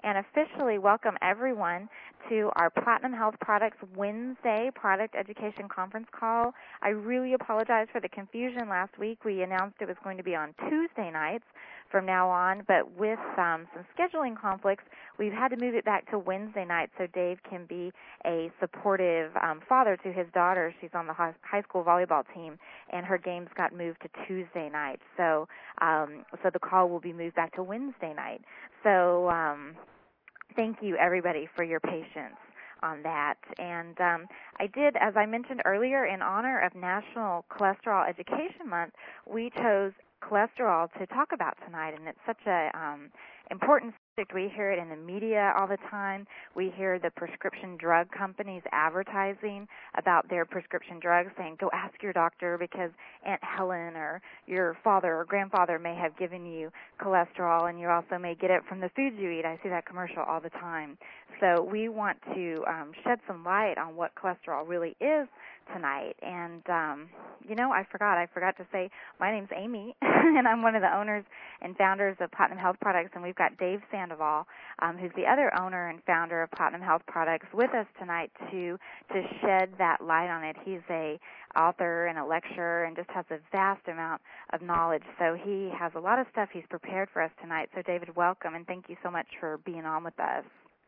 and officially welcome everyone to our Platinum Health Products Wednesday Product Education Conference call. I really apologize for the confusion last week. We announced it was going to be on Tuesday nights from now on, but with some scheduling conflicts, we've had to move it back to Wednesday nights so Dave can be a supportive father to his daughter. She's on the high school volleyball team, and her games got moved to Tuesday nights. So the call will be moved back to Wednesday night. So thank you, everybody, for your patience on that. And I did, as I mentioned earlier, in honor of National Cholesterol Education Month, we chose cholesterol to talk about tonight, and it's such a important subject. We hear it in the media all the time. We hear the prescription drug companies advertising about their prescription drugs, saying, go ask your doctor because Aunt Helen or your father or grandfather may have given you cholesterol, and you also may get it from the foods you eat. I see that commercial all the time. So we want to shed some light on what cholesterol really is tonight. And, I forgot to say, my name's Amy, and I'm one of the owners and founders of Platinum Health Products, and we've got Dave Sandoval, who's the other owner and founder of Platinum Health Products, with us tonight to shed that light on it. He's a author and a lecturer and just has a vast amount of knowledge, so he has a lot of stuff he's prepared for us tonight. So, David, welcome, and thank you so much for being on with us.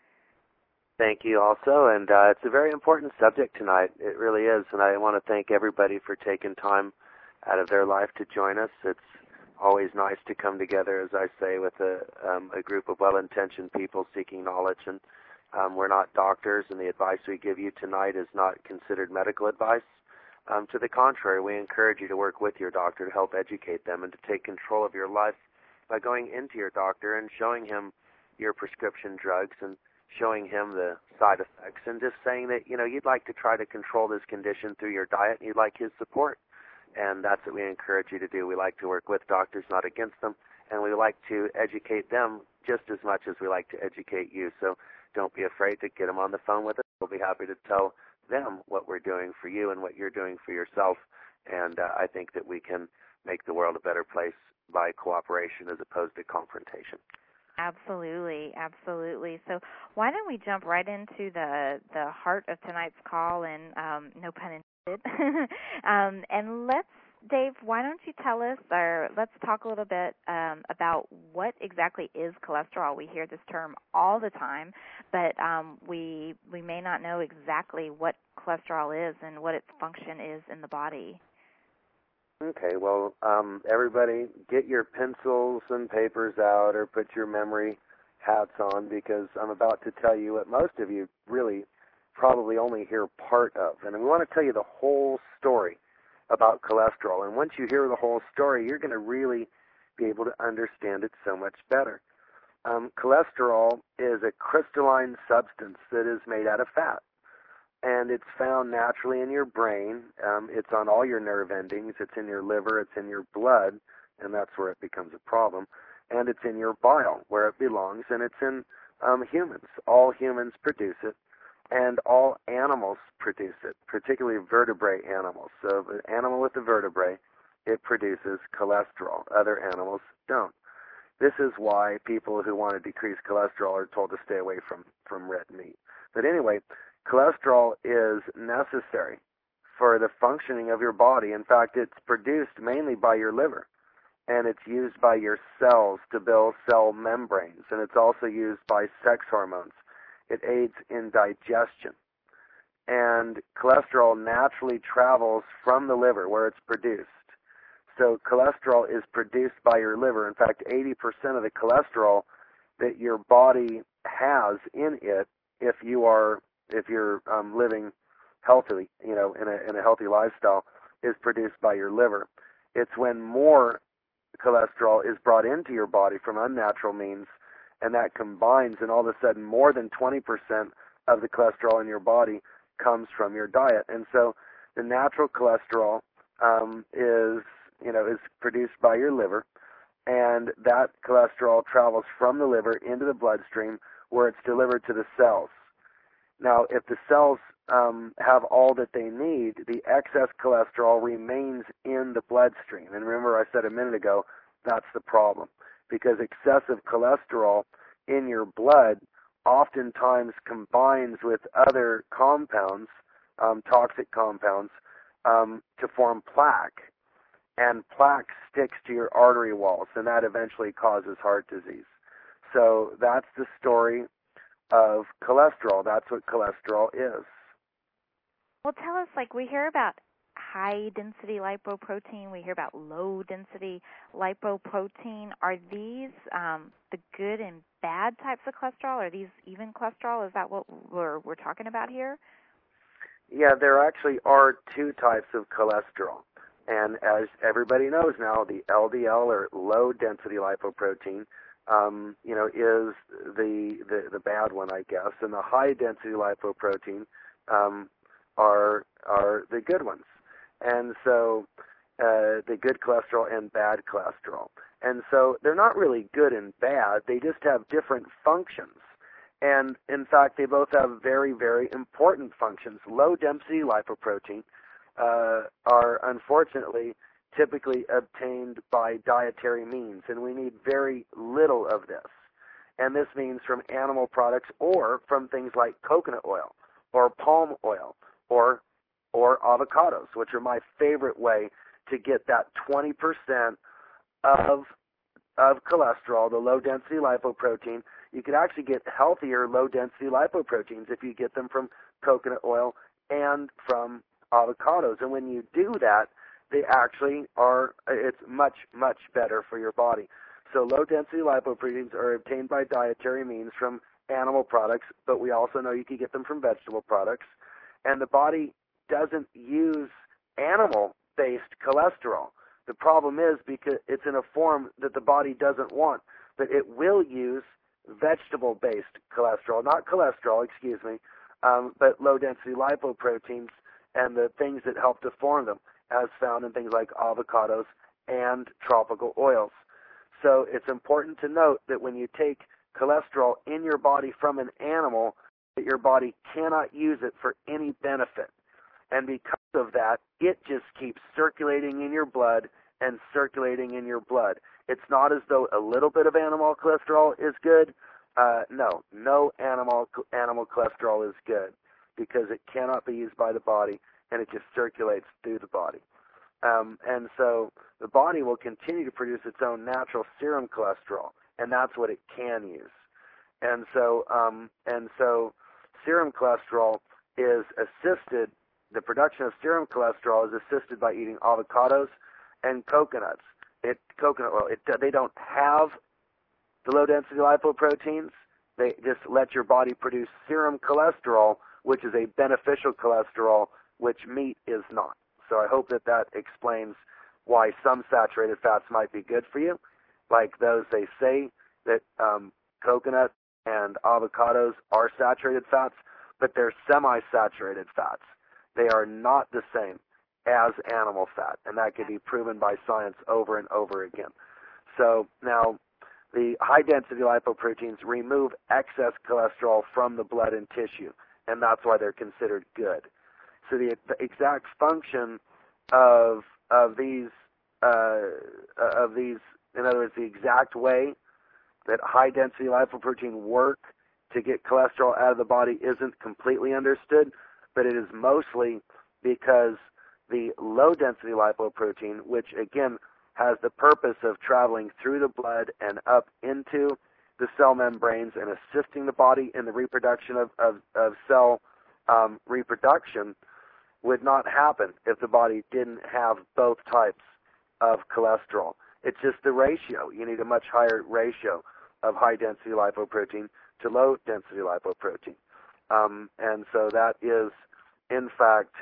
Thank you also, and it's a very important subject tonight. It really is, and I want to thank everybody for taking time out of their life to join us. It's always nice to come together, as I say, with a group of well-intentioned people seeking knowledge, and we're not doctors, and the advice we give you tonight is not considered medical advice. To the contrary, we encourage you to work with your doctor to help educate them and to take control of your life by going into your doctor and showing him your prescription drugs and showing him the side effects and just saying that, you'd like to try to control this condition through your diet and you'd like his support. And that's what we encourage you to do. We like to work with doctors, not against them, and we like to educate them just as much as we like to educate you. So don't be afraid to get them on the phone with us. We'll be happy to tell them what we're doing for you and what you're doing for yourself. And I think that we can make the world a better place by cooperation as opposed to confrontation. Absolutely, absolutely. So why don't we jump right into the heart of tonight's call, and no pun intended. And Dave, why don't you tell us, or let's talk a little bit about what exactly is cholesterol. We hear this term all the time, but we may not know exactly what cholesterol is and what its function is in the body. Okay, well, everybody get your pencils and papers out or put your memory hats on, because I'm about to tell you what most of you really probably only hear part of. And we want to tell you the whole story about cholesterol. And once you hear the whole story, you're going to really be able to understand it so much better. Cholesterol is a crystalline substance that is made out of fat. And it's found naturally in your brain. It's on all your nerve endings. It's in your liver. It's in your blood, and that's where it becomes a problem. And it's in your bile, where it belongs, and it's in humans. All humans produce it, and all animals produce it, particularly vertebrate animals. So the animal with the vertebrae, it produces cholesterol. Other animals don't. This is why people who want to decrease cholesterol are told to stay away from red meat. But anyway, cholesterol is necessary for the functioning of your body. In fact, it's produced mainly by your liver, and it's used by your cells to build cell membranes, and it's also used by sex hormones. It aids in digestion. And cholesterol naturally travels from the liver where it's produced. So cholesterol is produced by your liver. In fact, 80% of the cholesterol that your body has in it, if you're living healthily, in a healthy lifestyle, is produced by your liver. It's when more cholesterol is brought into your body from unnatural means, and that combines, and all of a sudden more than 20% of the cholesterol in your body comes from your diet. And so the natural cholesterol is produced by your liver, and that cholesterol travels from the liver into the bloodstream where it's delivered to the cells. Now, if the cells have all that they need, the excess cholesterol remains in the bloodstream. And remember, I said a minute ago, that's the problem, because excessive cholesterol in your blood oftentimes combines with other compounds, toxic compounds, to form plaque. And plaque sticks to your artery walls, and that eventually causes heart disease. So that's the story of cholesterol. That's what cholesterol is. Well, tell us, like, we hear about high-density lipoprotein, we hear about low-density lipoprotein. Are these the good and bad types of cholesterol? Are these even cholesterol? Is that what we're talking about here? Yeah, there actually are two types of cholesterol. And as everybody knows now, the LDL, or low-density lipoprotein, is the bad one, I guess, and the high-density lipoprotein are the good ones. And so the good cholesterol and bad cholesterol. And so they're not really good and bad. They just have different functions. And in fact, they both have very, very important functions. Low-density lipoprotein are unfortunately typically obtained by dietary means, and we need very little of this. And this means from animal products or from things like coconut oil or palm oil or avocados, which are my favorite way to get that 20% of cholesterol, the low-density lipoprotein. You could actually get healthier low-density lipoproteins if you get them from coconut oil and from avocados. And when you do that, they actually it's much, much better for your body. So low-density lipoproteins are obtained by dietary means from animal products, but we also know you can get them from vegetable products. And the body doesn't use animal-based cholesterol. The problem is because it's in a form that the body doesn't want, but it will use vegetable-based cholesterol, not cholesterol, but low-density lipoproteins and the things that help to form them, as found in things like avocados and tropical oils. So it's important to note that when you take cholesterol in your body from an animal, that your body cannot use it for any benefit. And because of that, it just keeps circulating in your blood and circulating in your blood. It's not as though a little bit of animal cholesterol is good. No animal cholesterol is good because it cannot be used by the body, and it just circulates through the body. And so the body will continue to produce its own natural serum cholesterol, and that's what it can use. And so serum cholesterol is assisted. The production of serum cholesterol is assisted by eating avocados and coconuts. Coconut oil. They don't have the low-density lipoproteins. They just let your body produce serum cholesterol, which is a beneficial cholesterol, which meat is not. So I hope that explains why some saturated fats might be good for you, like those they say that coconut and avocados are saturated fats, but they're semi-saturated fats. They are not the same as animal fat, and that can be proven by science over and over again. So now the high-density lipoproteins remove excess cholesterol from the blood and tissue, and that's why they're considered good. So the exact function of these, in other words, the exact way that high-density lipoprotein work to get cholesterol out of the body isn't completely understood, but it is mostly because the low-density lipoprotein, which again has the purpose of traveling through the blood and up into the cell membranes and assisting the body in the reproduction of cell reproduction, would not happen if the body didn't have both types of cholesterol. It's just the ratio. You need a much higher ratio of high-density lipoprotein to low-density lipoprotein. And so that is, in fact,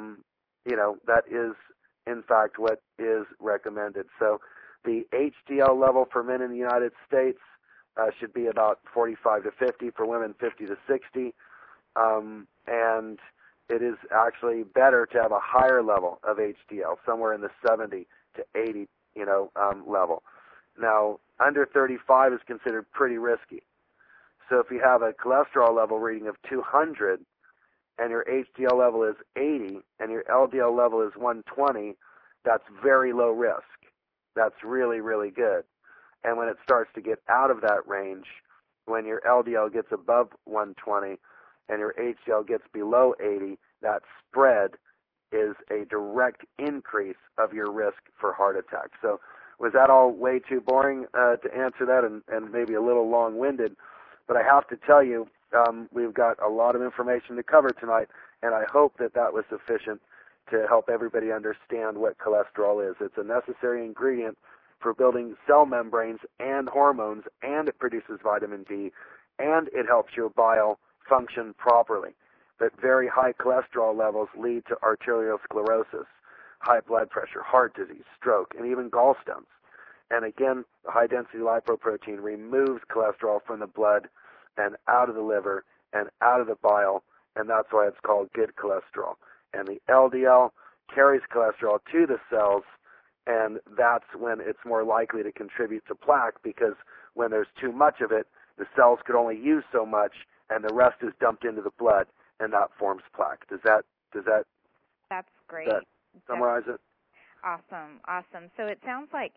what is recommended. So the HDL level for men in the United States should be about 45 to 50, for women 50 to 60. And it is actually better to have a higher level of HDL, somewhere in the 70 to 80, level. Now, under 35 is considered pretty risky. So if you have a cholesterol level reading of 200 and your HDL level is 80 and your LDL level is 120, that's very low risk. That's really, really good. And when it starts to get out of that range, when your LDL gets above 120 and your HDL gets below 80, that spread is a direct increase of your risk for heart attack. So was that all way too boring to answer that and maybe a little long-winded? But I have to tell you, we've got a lot of information to cover tonight, and I hope that that was sufficient to help everybody understand what cholesterol is. It's a necessary ingredient for building cell membranes and hormones, and it produces vitamin D, and it helps your bile function properly. But very high cholesterol levels lead to arteriosclerosis, high blood pressure, heart disease, stroke, and even gallstones. And again, high-density lipoprotein removes cholesterol from the blood and out of the liver and out of the bile, and that's why it's called good cholesterol. And the LDL carries cholesterol to the cells, and that's when it's more likely to contribute to plaque, because when there's too much of it, the cells could only use so much, and the rest is dumped into the blood, and that forms plaque. Does that That's great. That summarize it? Awesome. So it sounds like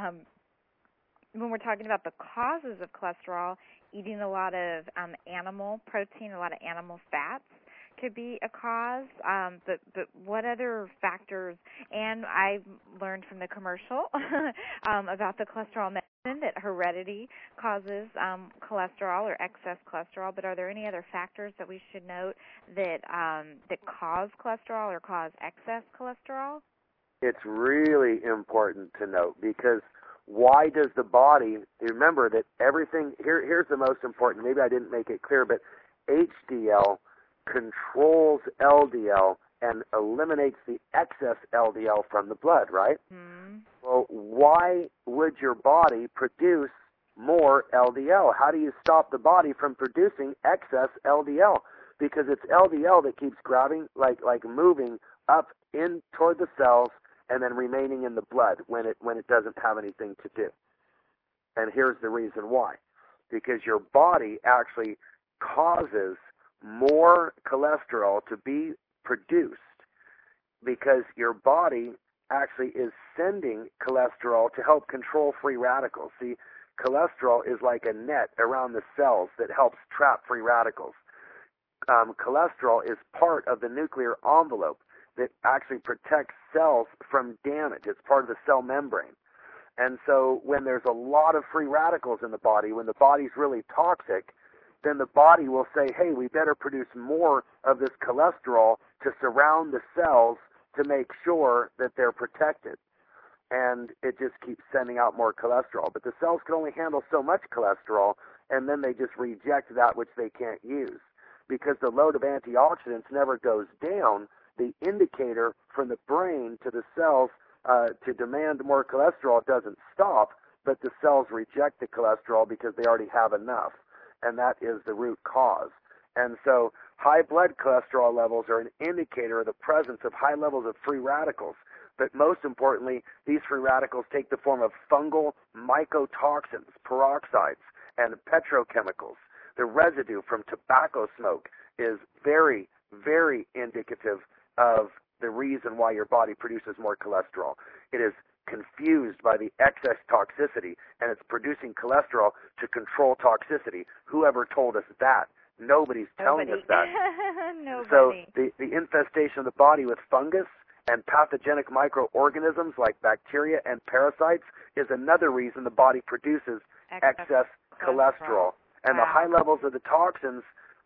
when we're talking about the causes of cholesterol, eating a lot of animal protein, a lot of animal fats could be a cause. But what other factors? And I learned from the commercial about the cholesterol medicine that heredity causes cholesterol or excess cholesterol. But are there any other factors that we should note that cause cholesterol or cause excess cholesterol? It's really important to note, because why does the body, remember that everything, here's the most important, maybe I didn't make it clear, but HDL controls LDL and eliminates the excess LDL from the blood, right? Mm-hmm. Well, why would your body produce more LDL? How do you stop the body from producing excess LDL? Because it's LDL that keeps grabbing, like moving up in toward the cells and then remaining in the blood when it doesn't have anything to do. And here's the reason why. Because your body actually causes more cholesterol to be produced, because your body actually is sending cholesterol to help control free radicals. See, cholesterol is like a net around the cells that helps trap free radicals. Cholesterol is part of the nuclear envelope that actually protects cells from damage. It's part of the cell membrane. And so when there's a lot of free radicals in the body, when the body's really toxic, then the body will say, hey, we better produce more of this cholesterol to surround the cells to make sure that they're protected. And it just keeps sending out more cholesterol. But the cells can only handle so much cholesterol, and then they just reject that which they can't use. Because the load of antioxidants never goes down, the indicator from the brain to the cells to demand more cholesterol doesn't stop, but the cells reject the cholesterol because they already have enough, and that is the root cause. And so high blood cholesterol levels are an indicator of the presence of high levels of free radicals. But most importantly, these free radicals take the form of fungal mycotoxins, peroxides, and petrochemicals. The residue from tobacco smoke is very, very indicative of the reason why your body produces more cholesterol. It is confused by the excess toxicity, and it's producing cholesterol to control toxicity. Whoever told us that? Nobody's telling us that. Nobody. So the infestation of the body with fungus and pathogenic microorganisms like bacteria and parasites is another reason the body produces excess cholesterol. And the high levels of the toxins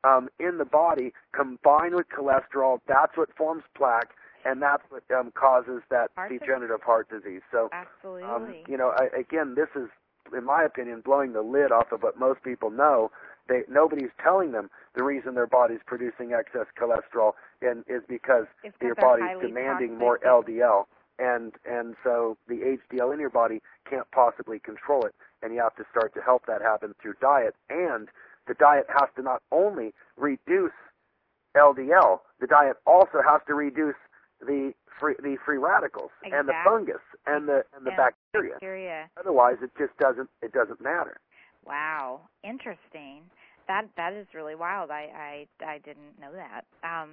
in the body combine with cholesterol. That's what forms plaque, and that's what causes that degenerative heart disease. So, absolutely. Again, this is, in my opinion, blowing the lid off of what most people know. Nobody's telling them the reason their body's producing excess cholesterol is because your body's demanding more LDL, and so the HDL in your body can't possibly control it, and you have to start to help that happen through diet. And the diet has to not only reduce LDL, the diet also has to reduce the free radicals and the fungus and the bacteria. Otherwise, it doesn't matter. Wow, interesting. That is really wild. I didn't know that.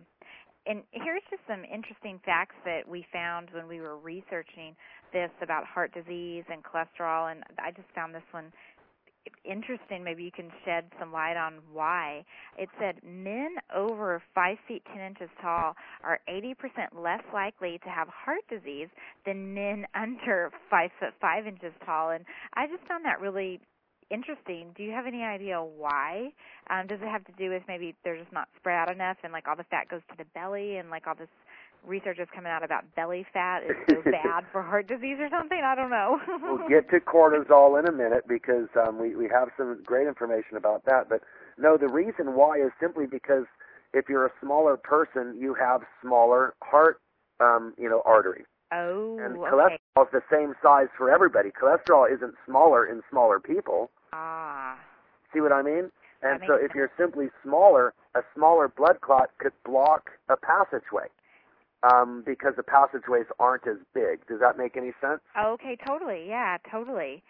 And here's just some interesting facts that we found when we were researching this about heart disease and cholesterol, and I just found this one interesting. Maybe you can shed some light on why. It said men over 5 feet 10 inches tall are 80% less likely to have heart disease than men under 5 foot 5 inches tall. And I just found that really interesting. Do you have any idea why? Does it have to do with maybe they're just not spread out enough and like all the fat goes to the belly and like all this research is coming out about belly fat is so bad for heart disease or something? I don't know. We'll get to cortisol in a minute because we have some great information about that. But no, the reason why is simply because if you're a smaller person, you have smaller heart, arteries. Oh, and okay. cholesterol is the same size for everybody. Cholesterol isn't smaller in smaller people. Ah. See what I mean? And so if sense. you're simply smaller, a smaller blood clot could block a passageway because the passageways aren't as big. Does that make any sense? Okay, totally. Yeah, totally.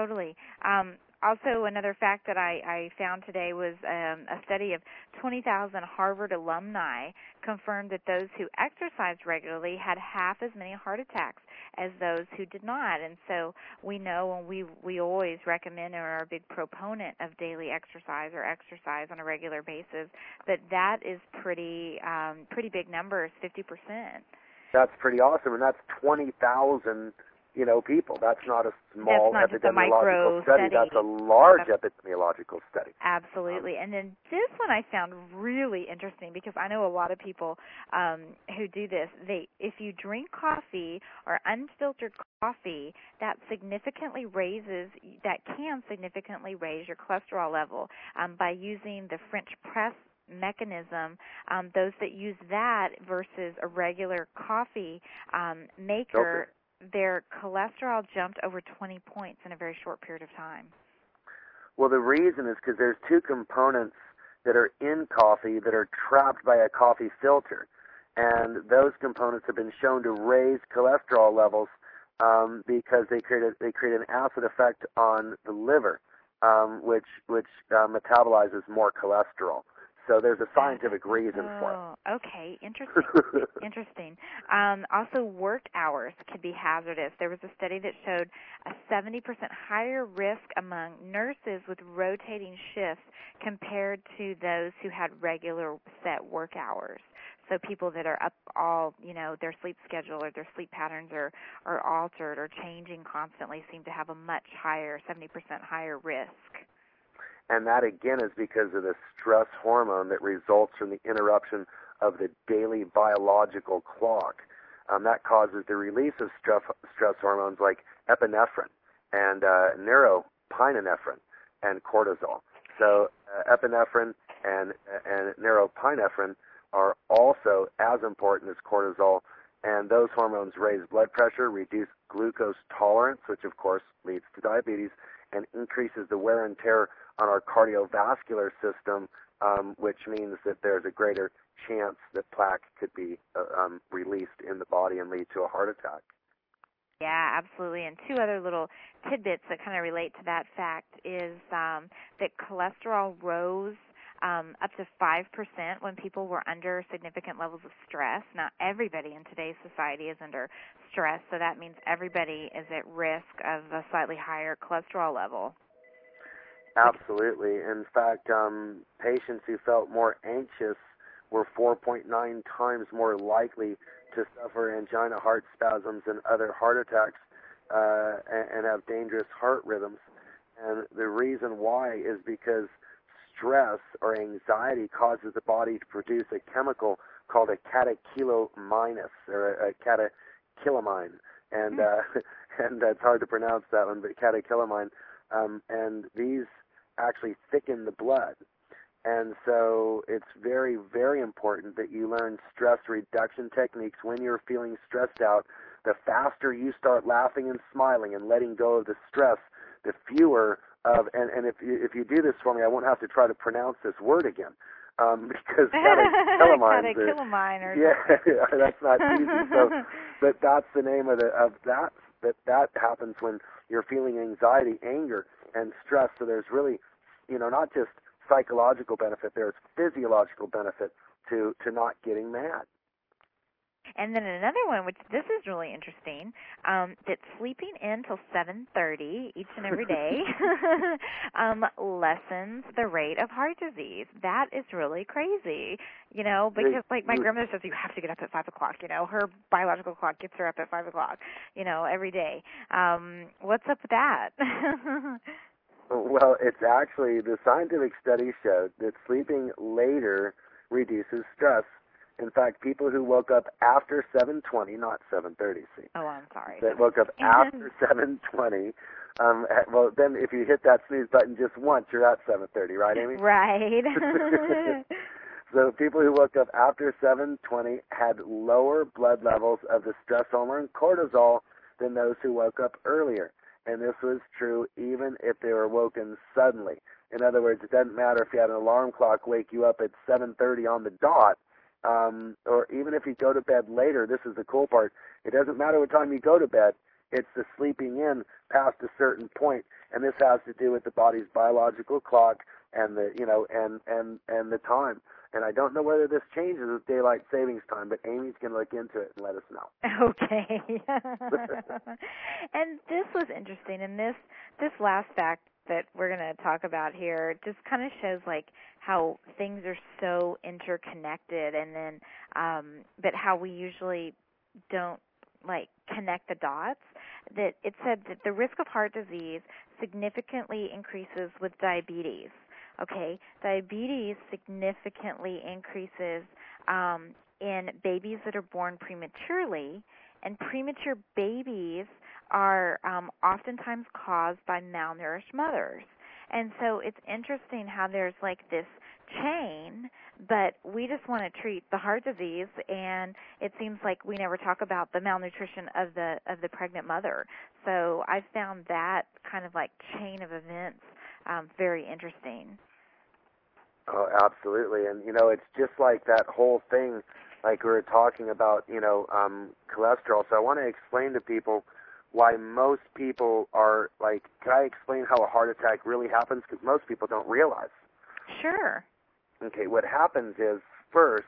Also, another fact that I found today was a study of 20,000 Harvard alumni confirmed that those who exercised regularly had half as many heart attacks as those who did not. And so we know, and we always recommend and are a big proponent of daily exercise or exercise on a regular basis, that is pretty big numbers, 50%. That's pretty awesome, and that's 20,000 people. That's not a small epidemiological study. That's a large epidemiological study. Absolutely. And then this one I found really interesting because I know a lot of people who do this. If you drink coffee or unfiltered coffee, that can significantly raise your cholesterol level by using the French press mechanism. Those that use that versus a regular coffee maker, their cholesterol jumped over 20 points in a very short period of time. Well, the reason is because there's two components that are in coffee that are trapped by a coffee filter, and those components have been shown to raise cholesterol levels because they create an acid effect on the liver, which metabolizes more cholesterol. So there's a scientific reason for it. Okay, interesting. Interesting. Also, work hours could be hazardous. There was a study that showed a 70% higher risk among nurses with rotating shifts compared to those who had regular set work hours. So people that are up all, their sleep schedule or their sleep patterns are altered or changing constantly seem to have a much higher, 70% higher risk. And that, again, is because of the stress hormone that results from the interruption of the daily biological clock. That causes the release of stress hormones like epinephrine and neuropinephrine and cortisol. So epinephrine and neuropinephrine are also as important as cortisol, and those hormones raise blood pressure, reduce glucose tolerance, which, of course, leads to diabetes, and increases the wear and tear on our cardiovascular system, which means that there's a greater chance that plaque could be released in the body and lead to a heart attack. Yeah, absolutely. And two other little tidbits that kind of relate to that fact is that cholesterol rose up to 5% when people were under significant levels of stress. Now, everybody in today's society is under stress, so that means everybody is at risk of a slightly higher cholesterol level. Absolutely. In fact, patients who felt more anxious were 4.9 times more likely to suffer angina, heart spasms, and other heart attacks and have dangerous heart rhythms. And the reason why is because stress or anxiety causes the body to produce a chemical called a catecholamine or a catecholamine. And and it's hard to pronounce that one, but catecholamine. And these actually thicken the blood. And so it's very, very important that you learn stress reduction techniques when you're feeling stressed out. The faster you start laughing and smiling and letting go of the stress, the fewer of, and if you do this for me, I won't have to try to pronounce this word again. Because catecholamines that's not easy. So, but that's the name of that happens when you're feeling anxiety, anger, and stress. So there's really, not just psychological benefit, there's physiological benefit to not getting mad. And then another one, which this is really interesting, that sleeping in till 7:30 each and every day lessens the rate of heart disease. That is really crazy, because like my grandmother says, you have to get up at 5 o'clock. Her biological clock gets her up at 5 o'clock, every day. What's up with that? Well, it's actually, the scientific study showed that sleeping later reduces stress. In fact, people who woke up after 7:20, not 7:30, see. Oh, I'm sorry. That woke up after 7:20, well, then if you hit that snooze button just once, you're at 7:30, right, Amy? Right. So people who woke up after 7:20 had lower blood levels of the stress hormone cortisol than those who woke up earlier. And this was true even if they were woken suddenly. In other words, it doesn't matter if you had an alarm clock wake you up at 7:30 on the dot, or even if you go to bed later. This is the cool part. It doesn't matter what time you go to bed. It's the sleeping in past a certain point, and this has to do with the body's biological clock and the and the time. And I don't know whether this changes with daylight savings time, but Amy's going to look into it and let us know. Okay. And this was interesting, and this last fact that we're going to talk about here just kind of shows like how things are so interconnected, and then but how we usually don't like connect the dots. That it said that the risk of heart disease significantly increases with diabetes. Okay, diabetes significantly increases in babies that are born prematurely, and premature babies are oftentimes caused by malnourished mothers. And so it's interesting how there's like this chain, but we just want to treat the heart disease, and it seems like we never talk about the malnutrition of the pregnant mother. So I found that kind of like chain of events very interesting. Oh, absolutely. And, it's just like that whole thing, like we were talking about, cholesterol. So I want to explain to people why most people are like, can I explain how a heart attack really happens? Because most people don't realize. Sure. Okay, what happens is, first,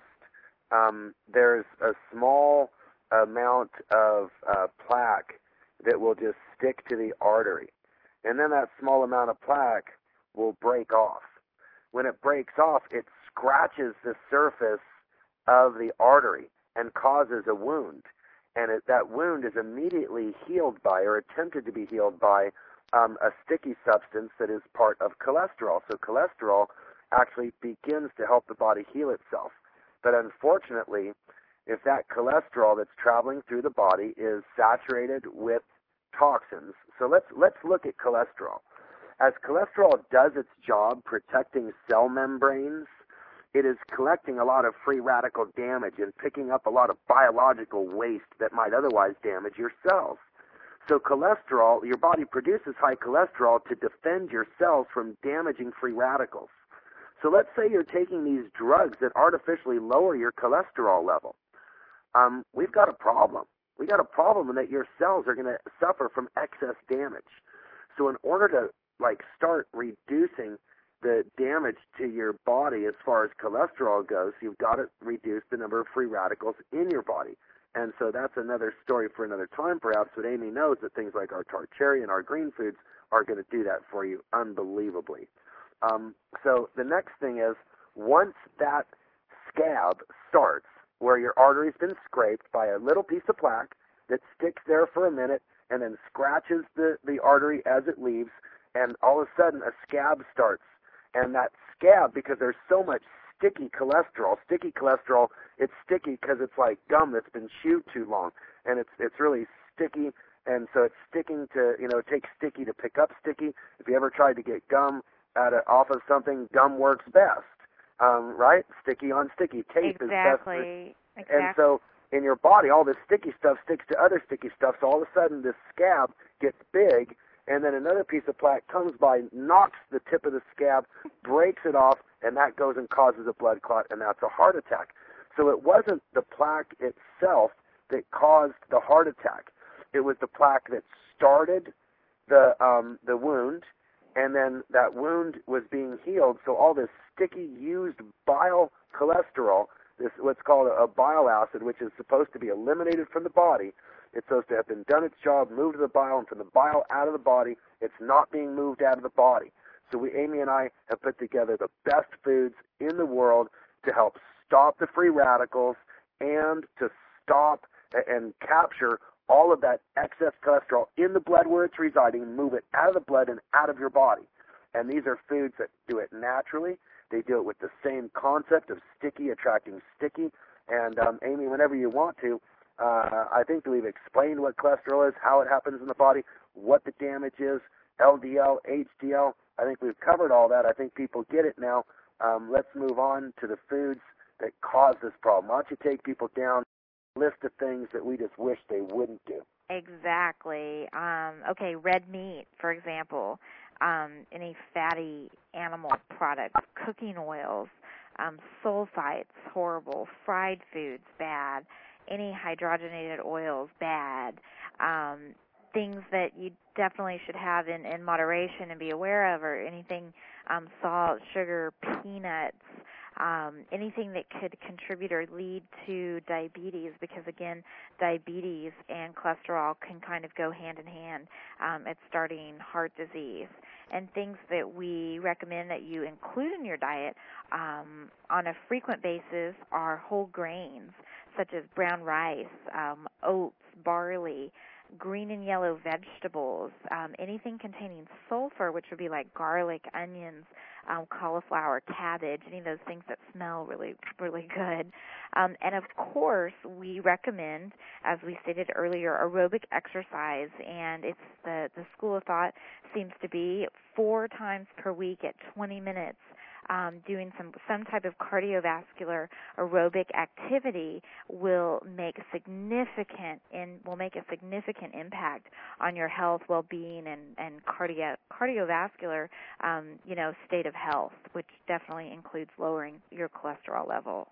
there's a small amount of plaque that will just stick to the artery. And then that small amount of plaque will break off. When it breaks off, it scratches the surface of the artery and causes a wound. And that wound is immediately healed by, or attempted to be healed by, a sticky substance that is part of cholesterol. So cholesterol actually begins to help the body heal itself. But unfortunately, if that cholesterol that's traveling through the body is saturated with toxins, so let's look at cholesterol. As cholesterol does its job protecting cell membranes, it is collecting a lot of free radical damage and picking up a lot of biological waste that might otherwise damage your cells. So cholesterol, your body produces high cholesterol to defend your cells from damaging free radicals. So let's say you're taking these drugs that artificially lower your cholesterol level. We've got a problem. We've got a problem in that your cells are going to suffer from excess damage. So in order to start reducing the damage to your body as far as cholesterol goes, you've got to reduce the number of free radicals in your body. And so that's another story for another time, perhaps, but Amy knows that things like our tart cherry and our green foods are going to do that for you unbelievably. So the next thing is, once that scab starts, where your artery's been scraped by a little piece of plaque that sticks there for a minute and then scratches the artery as it leaves, and all of a sudden a scab starts. And that scab, because there's so much sticky cholesterol, it's sticky because it's like gum that's been chewed too long, and it's really sticky, and so it's sticking to, it takes sticky to pick up sticky. If you ever tried to get gum off of something, gum works best, right? Sticky on sticky. Tape is best. Exactly. And so in your body, all this sticky stuff sticks to other sticky stuff, so all of a sudden this scab gets big, and then another piece of plaque comes by, knocks the tip of the scab, breaks it off, and that goes and causes a blood clot, and that's a heart attack. So it wasn't the plaque itself that caused the heart attack. It was the plaque that started the wound, and then that wound was being healed, so all this sticky, used bile cholesterol this what's called a bile acid, which is supposed to be eliminated from the body. It's supposed to have been done its job, moved to the bile, and from the bile out of the body. It's not being moved out of the body. So Amy and I have put together the best foods in the world to help stop the free radicals and to stop and capture all of that excess cholesterol in the blood where it's residing, move it out of the blood and out of your body. And these are foods that do it naturally. They do it with the same concept of sticky attracting sticky. And Amy, whenever you want to, I think that we've explained what cholesterol is, how it happens in the body, what the damage is, LDL, HDL. I think we've covered all that. I think people get it now. Let's move on to the foods that cause this problem. Why don't you take people down a list of things that we just wish they wouldn't do? Exactly. Okay, red meat, for example, any fatty animal products, cooking oils, sulfites, horrible, fried foods, bad, any hydrogenated oils, bad, things that you definitely should have in moderation and be aware of, or anything, salt, sugar, peanuts, anything that could contribute or lead to diabetes, because again, diabetes and cholesterol can kind of go hand in hand at starting heart disease. And things that we recommend that you include in your diet on a frequent basis are whole grains, such as brown rice, oats, barley, green and yellow vegetables, anything containing sulfur, which would be like garlic, onions, cauliflower, cabbage, any of those things that smell really, really good. And of course, we recommend, as we stated earlier, aerobic exercise, and it's the school of thought seems to be 4 times per week at 20 minutes. Doing some type of cardiovascular aerobic activity will make a significant impact on your health, well-being, and cardiovascular state of health, which definitely includes lowering your cholesterol level.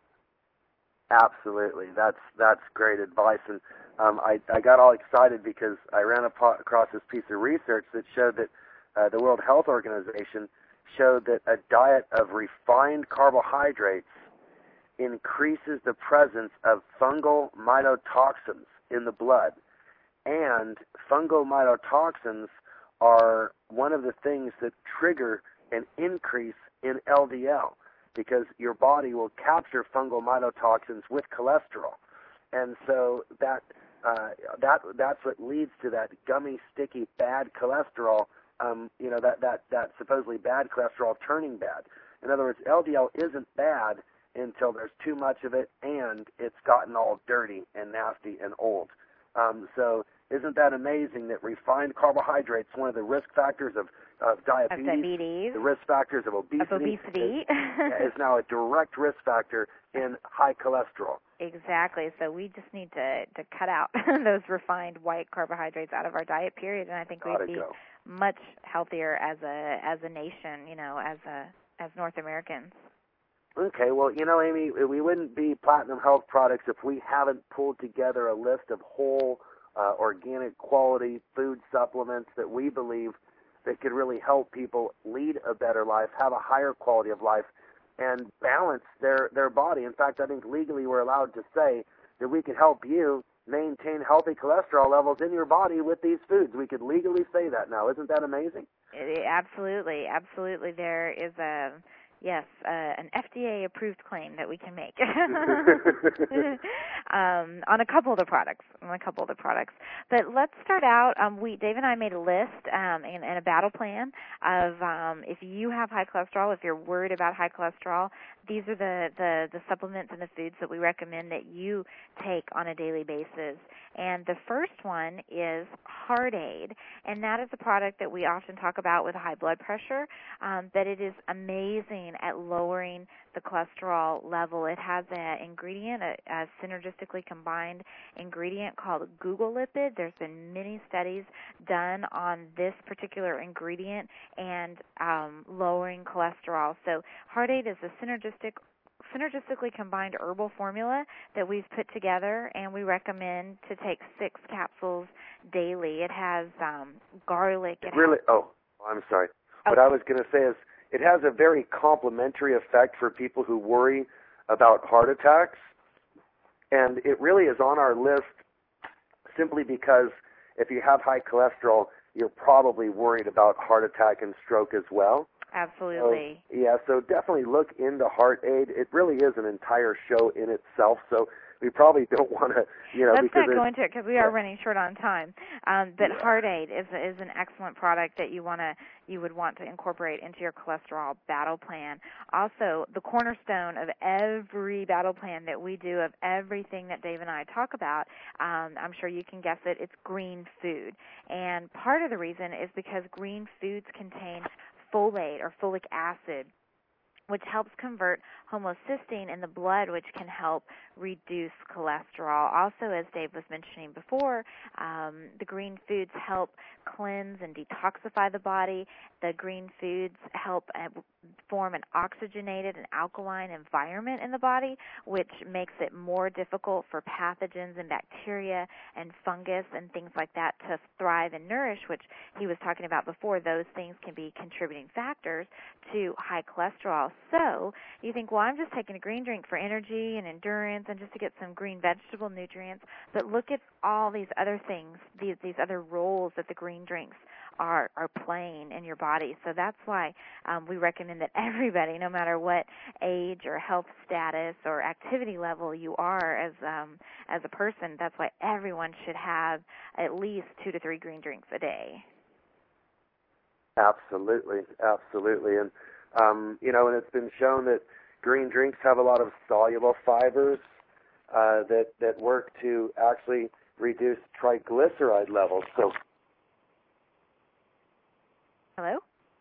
Absolutely, that's great advice, and I got all excited because I ran across this piece of research that showed that the World Health Organization showed that a diet of refined carbohydrates increases the presence of fungal mycotoxins in the blood. And fungal mycotoxins are one of the things that trigger an increase in LDL, because your body will capture fungal mycotoxins with cholesterol. And so that's what leads to that gummy, sticky, bad cholesterol, that supposedly bad cholesterol turning bad. In other words, LDL isn't bad until there's too much of it and it's gotten all dirty and nasty and old. So isn't that amazing that refined carbohydrates, one of the risk factors of diabetes, the risk factors of obesity, is now a direct risk factor in high cholesterol. Exactly. So we just need to cut out those refined white carbohydrates out of our diet, period, and I think we'd be much healthier as a nation, as North Americans. Okay, well, Amy, we wouldn't be Platinum Health Products if we haven't pulled together a list of whole, organic quality food supplements that we believe that could really help people lead a better life, have a higher quality of life, and balance their body. In fact, I think legally we're allowed to say that we could help you maintain healthy cholesterol levels in your body with these foods. We could legally say that now. Isn't that amazing? Absolutely. There is an FDA-approved claim that we can make on a couple of the products. But let's start out. Dave and I made a list and a battle plan of if you have high cholesterol, if you're worried about high cholesterol, these are the supplements and the foods that we recommend that you take on a daily basis. And the first one is Heartaid, and that is a product that we often talk about with high blood pressure, that it is amazing at lowering the cholesterol level. It has an ingredient, a synergistically combined ingredient called Gugolipid. There's been many studies done on this particular ingredient and lowering cholesterol. So Heartaid is a synergistically combined herbal formula that we've put together, and we recommend to take 6 capsules daily. It has garlic. I'm sorry. What I was going to say is it has a very complementary effect for people who worry about heart attacks, and it really is on our list simply because if you have high cholesterol, you're probably worried about heart attack and stroke as well. Absolutely. So definitely look into Heart-Ade. It really is an entire show in itself, so we probably don't want to, Let's not go into it because we are running short on time. But Heart-Ade is an excellent product that you would want to incorporate into your cholesterol battle plan. Also, the cornerstone of every battle plan that we do, of everything that Dave and I talk about, I'm sure you can guess it, it's green food. And part of the reason is because green foods contain folate or folic acid, which helps convert homocysteine in the blood, which can help reduce cholesterol. Also, as Dave was mentioning before, the green foods help cleanse and detoxify the body. The green foods help form an oxygenated and alkaline environment in the body, which makes it more difficult for pathogens and bacteria and fungus and things like that to thrive and nourish, which he was talking about before. Those things can be contributing factors to high cholesterol. So you think, well, I'm just taking a green drink for energy and endurance and just to get some green vegetable nutrients, but look at all these other things, these other roles that the green drinks are playing in your body. So that's why we recommend that everybody, no matter what age or health status or activity level you are as a person, that's why everyone should have at least 2 to 3 green drinks a day. Absolutely. And and it's been shown that green drinks have a lot of soluble fibers that work to actually reduce triglyceride levels. So, hello?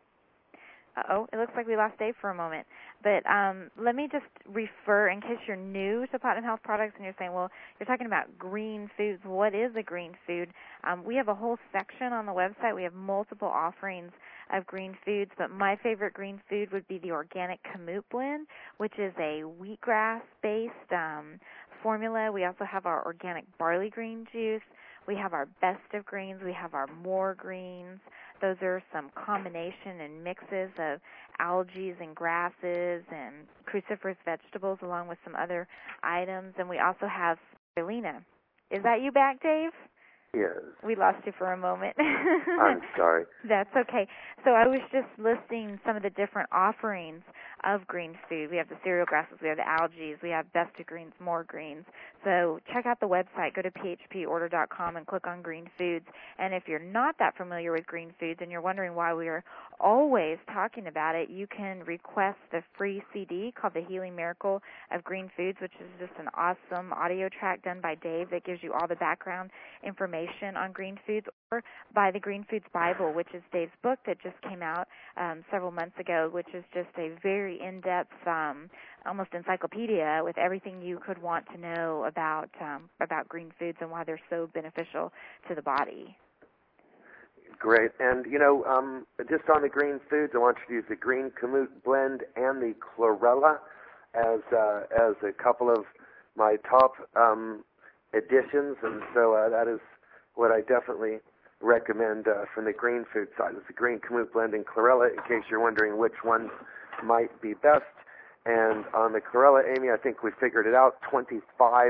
Uh-oh, it looks like we lost Dave for a moment. But let me just refer, in case you're new to Platinum Health Products and you're saying, well, you're talking about green foods. What is a green food? We have a whole section on the website. We have multiple offerings of green foods, but my favorite green food would be the Organic Kamut Blend, which is a wheatgrass-based formula. We also have our organic barley green juice. We have our Best of Greens. We have our More Greens. Those are some combination and mixes of algae and grasses and cruciferous vegetables along with some other items. And we also have spirulina. Is that you back, Dave? Yes. We lost you for a moment. I'm sorry. That's okay. So I was just listing some of the different offerings of green food. We have the cereal grasses, we have the algae, we have Best of Greens, More Greens. So check out the website. Go to phporder.com and click on green foods. And if you're not that familiar with green foods and you're wondering why we are always talking about it, you can request the free CD called The Healing Miracle of Green Foods, which is just an awesome audio track done by Dave that gives you all the background information on green foods, or by the Green Foods Bible, which is Dave's book that just came out several months ago, which is just a very in-depth, almost encyclopedia with everything you could want to know about green foods and why they're so beneficial to the body. Great. And, just on the green foods, I want you to use the Green Kamut Blend and the Chlorella as a couple of my top additions, and so that is what I definitely recommend from the green food side. It's the Green Kamut Blend and Chlorella, in case you're wondering which ones might be best. And on the Chlorella, Amy, I think we figured it out, 25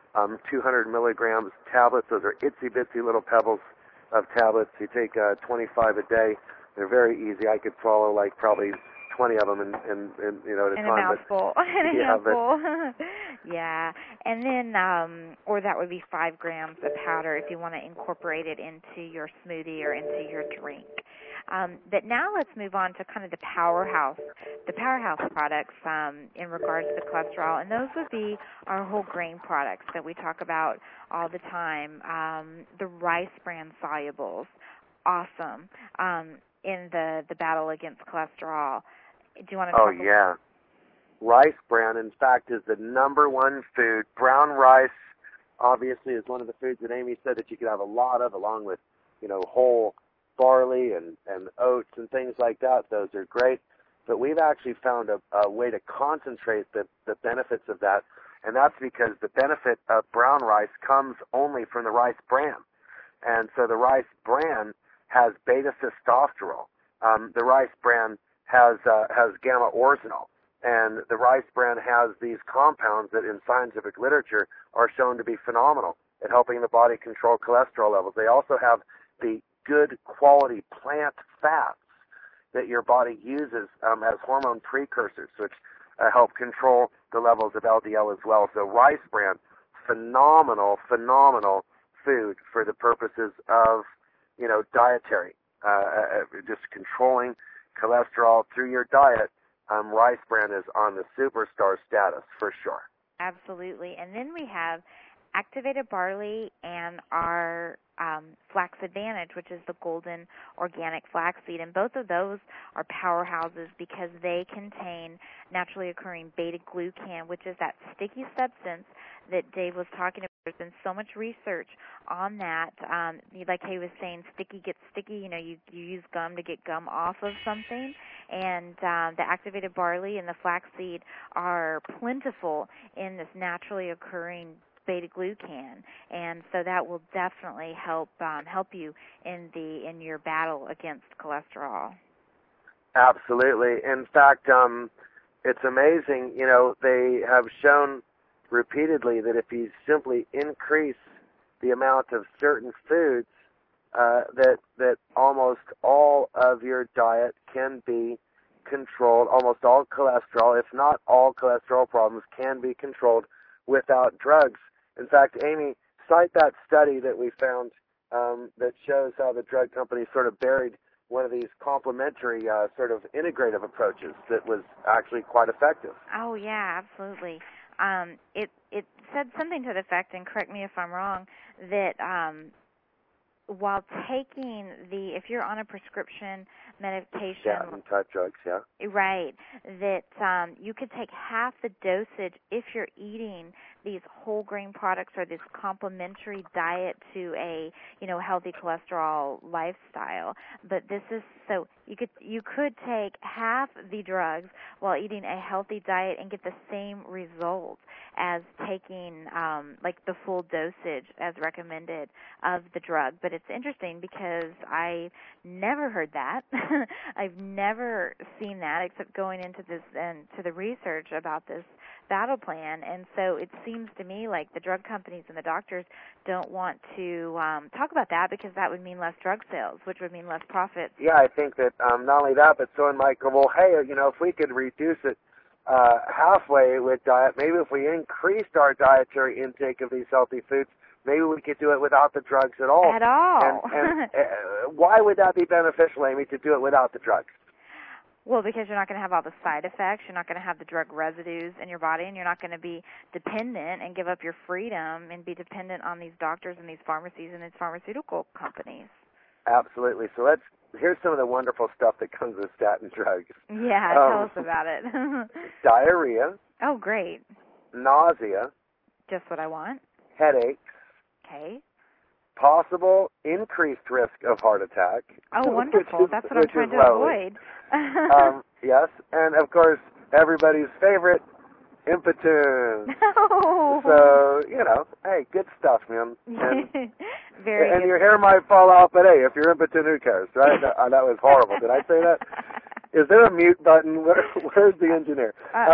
200 milligrams tablets. Those are itsy-bitsy little pebbles of tablets. You take 25 a day. They're very easy. I could swallow like probably 20 of them in at a time. A mouthful. In a mouthful. Yeah. And then, or that would be 5 grams of powder if you want to incorporate it into your smoothie or into your drink. But now let's move on to kind of the powerhouse products in regards to cholesterol, and those would be our whole grain products that we talk about all the time. The rice bran solubles, awesome, in the battle against cholesterol. Do you want to talk about? Oh, yeah. Rice bran, in fact, is the number one food. Brown rice, obviously, is one of the foods that Amy said that you could have a lot of, along with, whole barley and oats and things like that. Those are great. But we've actually found a way to concentrate the benefits of that, and that's because the benefit of brown rice comes only from the rice bran. And so the rice bran has beta-sitosterol. The rice bran has gamma-orzinol. And the rice bran has these compounds that in scientific literature are shown to be phenomenal at helping the body control cholesterol levels. They also have the good quality plant fats that your body uses as hormone precursors, which help control the levels of LDL as well. So rice bran, phenomenal food for the purposes of, dietary, just controlling cholesterol through your diet. Rice bran is on the superstar status for sure. Absolutely. And then we have activated barley and our Flax Advantage, which is the golden organic flaxseed. And both of those are powerhouses because they contain naturally occurring beta-glucan, which is that sticky substance that Dave was talking about. There's been so much research on that. Like he was saying, sticky gets sticky. You use gum to get gum off of something. And the activated barley and the flaxseed are plentiful in this naturally occurring beta-glucan, and so that will definitely help you in your battle against cholesterol. Absolutely. In fact, it's amazing. They have shown repeatedly that if you simply increase the amount of certain foods, that almost all of your diet can be controlled. Almost all cholesterol, if not all cholesterol problems, can be controlled without drugs. In fact, Amy, cite that study that we found that shows how the drug company sort of buried one of these complementary sort of integrative approaches that was actually quite effective. Oh, yeah, absolutely. It said something to the effect, and correct me if I'm wrong, that while taking if you're on a prescription medication, statin type drugs, yeah, right, that you could take half the dosage if you're eating these whole grain products or this complementary diet to a healthy cholesterol lifestyle. But this is so you could take half the drugs while eating a healthy diet and get the same results as taking like the full dosage as recommended of the drug. But it's interesting because I never heard that. I've never seen that except going into this and to the research about this battle plan. And so it seems to me like the drug companies and the doctors don't want to talk about that because that would mean less drug sales, which would mean less profits. Yeah, I think that not only that, but someone might go, well, hey, if we could reduce it halfway with diet, maybe if we increased our dietary intake of these healthy foods, maybe we could do it without the drugs at all. At all. And why would that be beneficial, Amy, to do it without the drugs? Well, because you're not going to have all the side effects, you're not going to have the drug residues in your body, and you're not going to be dependent and give up your freedom and be dependent on these doctors and these pharmacies and these pharmaceutical companies. Absolutely. So here's some of the wonderful stuff that comes with statin drugs. Yeah, tell us about it. Diarrhea. Oh, great. Nausea. Just what I want. Headaches. Okay. Possible increased risk of heart attack. Oh, wonderful. That's what I'm trying to avoid. Yes, and of course, everybody's favorite, Impotence. No. So, hey, good stuff, man. Very and good. your hair might fall off, but hey, if you're impotent, who cares, right? That was horrible. Did I say that? Is there a mute button? Where's the engineer?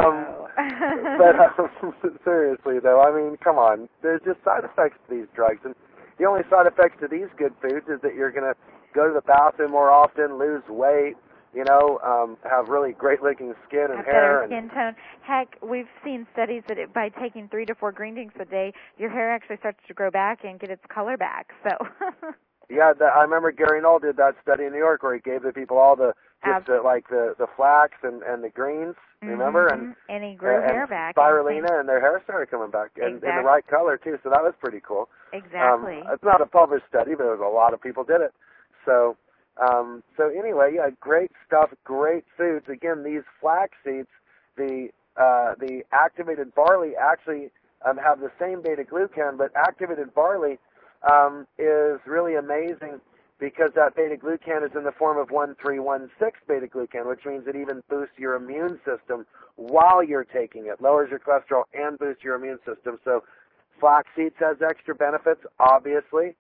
But seriously, though, I mean, come on. There's just side effects to these drugs, and the only side effects to these good foods is that you're going to go to the bathroom more often, lose weight, have really great-looking skin and hair. Better skin tone. Heck, we've seen studies that by taking 3 to 4 green teas a day, your hair actually starts to grow back and get its color back. So. Yeah, I remember Gary Knoll did that study in New York where he gave the people all the flax and the greens, remember? And he grew hair back. Spirulina, and their hair started coming back in the right color, too, so that was pretty cool. Exactly. It's not a published study, but a lot of people did it. So anyway, yeah, great stuff, great foods. Again, these flax seeds, the activated barley actually have the same beta-glucan, but activated barley is really amazing because that beta-glucan is in the form of 1,3,1,6 beta-glucan, which means it even boosts your immune system while you're taking it, lowers your cholesterol and boosts your immune system. So flax seeds has extra benefits, obviously.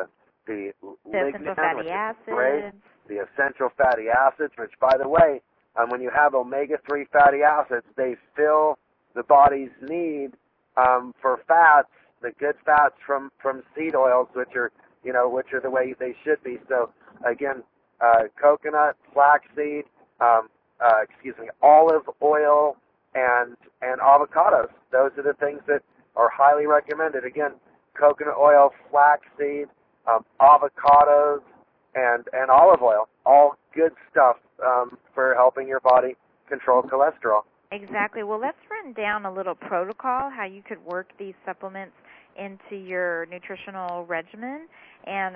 The essential fatty acids. The essential fatty acids, which, by the way, When you have omega-3 fatty acids, they fill the body's need for fats, the good fats from seed oils, which are the way they should be. So again, coconut, flaxseed, olive oil, and avocados. Those are the things that are highly recommended. Again, coconut oil, flaxseed, avocados, and olive oil. All good stuff for helping your body control cholesterol. Exactly. Well, let's run down a little protocol, how you could work these supplements into your nutritional regimen. And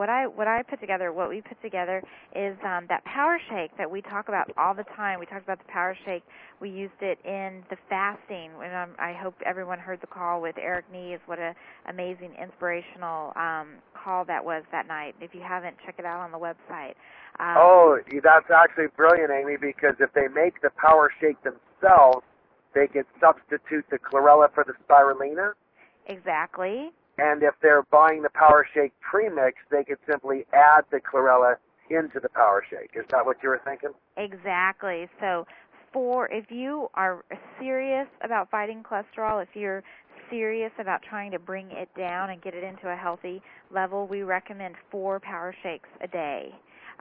what we put together is that Power Shake that we talk about all the time. We talked about the Power Shake. We used it in the fasting. And I hope everyone heard the call with Eric Nees. What an amazing, inspirational call that was that night. If you haven't, check it out on the website. That's actually brilliant, Amy, because if they make the Power Shake themselves, they could substitute the chlorella for the spirulina. Exactly. And if they're buying the Power Shake premix, they could simply add the chlorella into the Power Shake. Is that what you were thinking? Exactly. So if you are serious about fighting cholesterol, if you're serious about trying to bring it down and get it into a healthy level, we recommend 4 Power Shakes a day.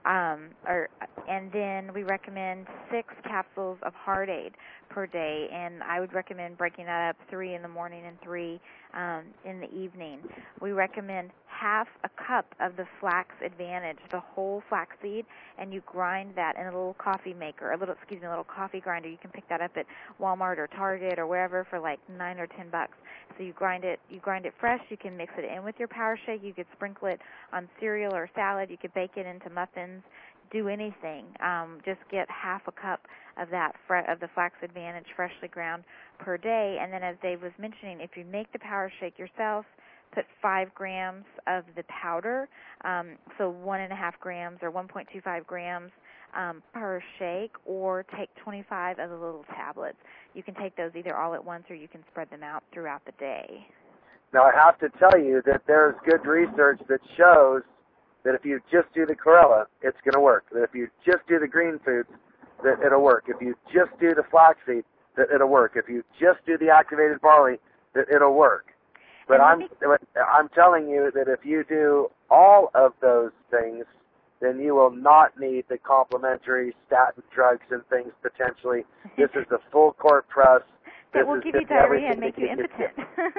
And then we recommend 6 capsules of Heart Aid per day, and I would recommend breaking that up 3 in the morning and 3 in the evening. We recommend half a cup of the Flax Advantage, the whole flaxseed, and you grind that in a little coffee maker, a little coffee grinder. You can pick that up at Walmart or Target or wherever for like $9 or $10. So you grind it fresh. You can mix it in with your Power Shake. You could sprinkle it on cereal or salad. You could bake it into muffins. Do anything. Just get half a cup of that of the Flax Advantage freshly ground per day. And then, as Dave was mentioning, if you make the Power Shake yourself, put 5 grams of the powder, so 1.5 grams or 1.25 grams per shake, or take 25 of the little tablets. You can take those either all at once or you can spread them out throughout the day. Now, I have to tell you that there's good research that shows that if you just do the chlorella, it's going to work. That if you just do the green foods, that it'll work. If you just do the flaxseed, that it'll work. If you just do the activated barley, that it'll work. But I'm telling you that if you do all of those things, then you will not need the complementary statin drugs and things potentially. This is the full court press. That will give you diarrhea and make you impotent.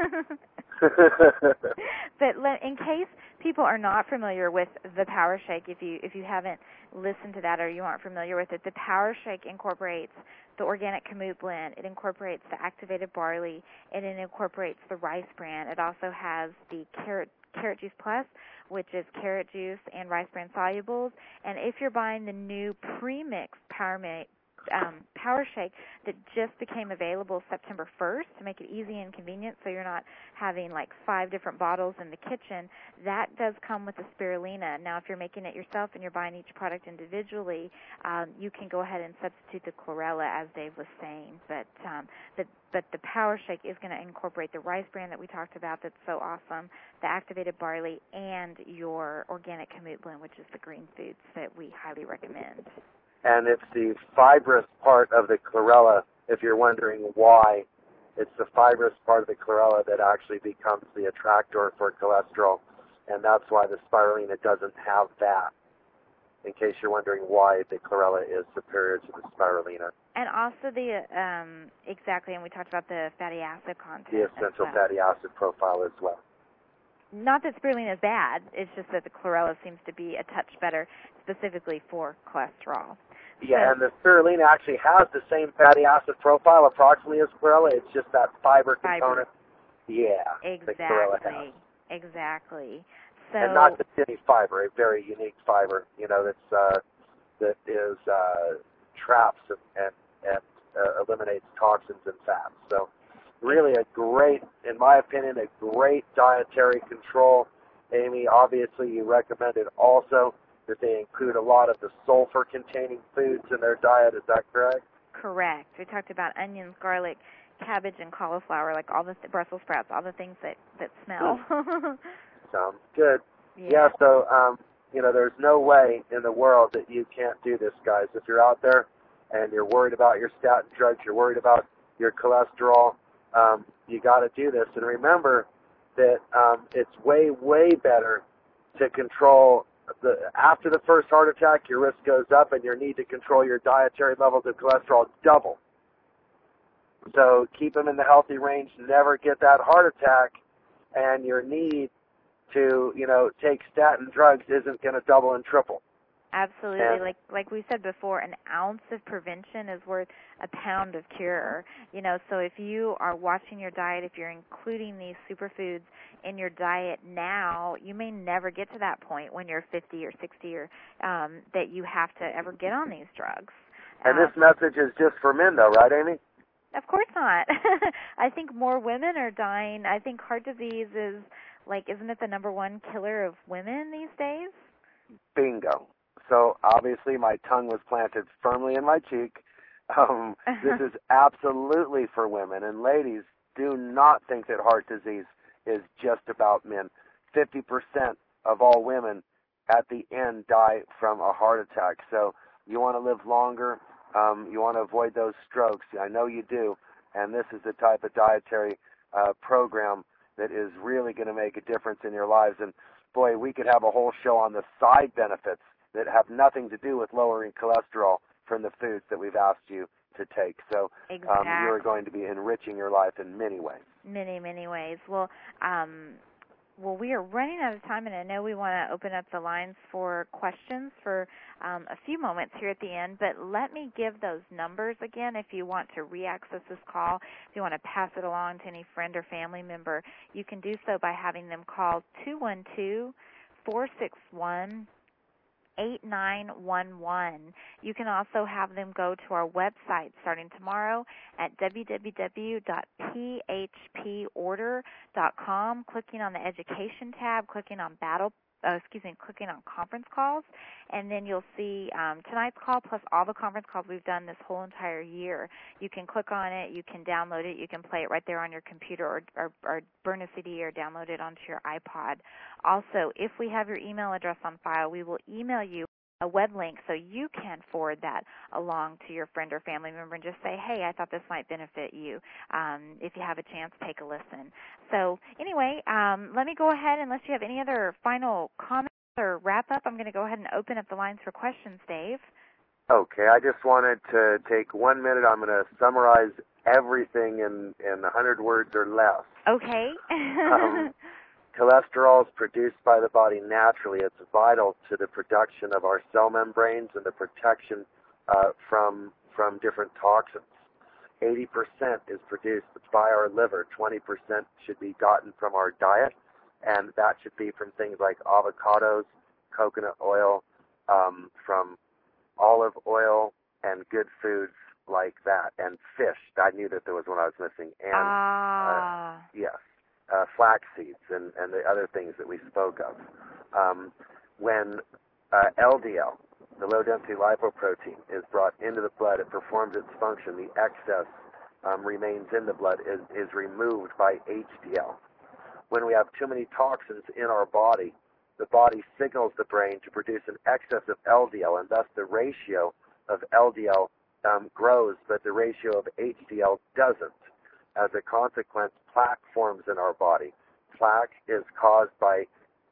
But in case people are not familiar with the Power Shake, if you haven't listened to that or you aren't familiar with it, the Power Shake incorporates the organic kamut blend. It incorporates the activated barley, and it incorporates the rice bran. It also has the carrot juice plus, which is carrot juice and rice bran solubles. And if you're buying the new pre-mixed Power Shake that just became available September 1st to make it easy and convenient so you're not having like 5 different bottles in the kitchen, that does come with the spirulina. Now, if you're making it yourself and you're buying each product individually, you can go ahead and substitute the chlorella, as Dave was saying. But the Power Shake is going to incorporate the rice bran that we talked about that's so awesome, the activated barley, and your organic kamut blend, which is the green foods that we highly recommend. And it's the fibrous part of the chlorella, if you're wondering why. It's the fibrous part of the chlorella that actually becomes the attractor for cholesterol, and that's why the spirulina doesn't have that, in case you're wondering why the chlorella is superior to the spirulina. And also exactly, and we talked about the fatty acid content. The essential fatty acid profile as well. Not that spirulina is bad, it's just that the chlorella seems to be a touch better specifically for cholesterol. Yeah, and the spirulina actually has the same fatty acid profile approximately as chlorella. It's just that fiber component. Yeah, exactly. The chlorella has. Exactly. So, and not just any fiber, a very unique fiber, that is traps and eliminates toxins and fats. So really in my opinion, a great dietary control. Amy, obviously you recommended also that they include a lot of the sulfur-containing foods in their diet. Is that correct? Correct. We talked about onions, garlic, cabbage, and cauliflower, like all the Brussels sprouts, all the things that smell. Sounds good. Yeah, so, there's no way in the world that you can't do this, guys. If you're out there and you're worried about your statin drugs, you're worried about your cholesterol, you got to do this. And remember that it's way, way better to control after the first heart attack, your risk goes up, and your need to control your dietary levels of cholesterol double. So keep them in the healthy range, never get that heart attack, and your need to, take statin drugs isn't going to double and triple. Absolutely. And like we said before, an ounce of prevention is worth a pound of cure. So if you are watching your diet, if you're including these superfoods in your diet now, you may never get to that point when you're 50 or 60 or that you have to ever get on these drugs. And this message is just for men, though, right, Amy? Of course not. I think more women are dying. I think heart disease is, isn't it the number one killer of women these days? Bingo. So obviously my tongue was planted firmly in my cheek. This is absolutely for women. And ladies, do not think that heart disease is just about men. 50% of all women at the end die from a heart attack. So you want to live longer. You want to avoid those strokes. I know you do. And this is the type of dietary program that is really going to make a difference in your lives. And boy, we could have a whole show on the side benefits that have nothing to do with lowering cholesterol from the foods that we've asked you to take. So exactly. You are going to be enriching your life in many ways. Many, many ways. Well, we are running out of time, and I know we want to open up the lines for questions for a few moments here at the end, but let me give those numbers again if you want to re-access this call. If you want to pass it along to any friend or family member, you can do so by having them call 212-461-8911. You can also have them go to our website starting tomorrow at www.phporder.com, clicking on the education tab, clicking on clicking on conference calls, and then you'll see tonight's call plus all the conference calls we've done this whole entire year. You can click on it, you can download it, you can play it right there on your computer or burn a CD or download it onto your iPod. Also, if we have your email address on file, we will email you a web link so you can forward that along to your friend or family member and just say, hey, I thought this might benefit you. If you have a chance, take a listen. So anyway, let me go ahead, unless you have any other final comments or wrap-up, I'm going to go ahead and open up the lines for questions, Dave. Okay, I just wanted to take 1 minute. I'm going to summarize everything in 100 words or less. Okay. Cholesterol is produced by the body naturally. It's vital to the production of our cell membranes and the protection from different toxins. 80% is produced by our liver. 20% should be gotten from our diet, and that should be from things like avocados, coconut oil, from olive oil, and good foods like that, and fish. I knew that there was one I was missing. And yes. Flax seeds and the other things that we spoke of. When LDL, the low-density lipoprotein, is brought into the blood, it performs its function. The excess remains in the blood, is removed by HDL. When we have too many toxins in our body, the body signals the brain to produce an excess of LDL, and thus the ratio of LDL grows, but the ratio of HDL doesn't. As a consequence, plaque forms in our body. Plaque is caused by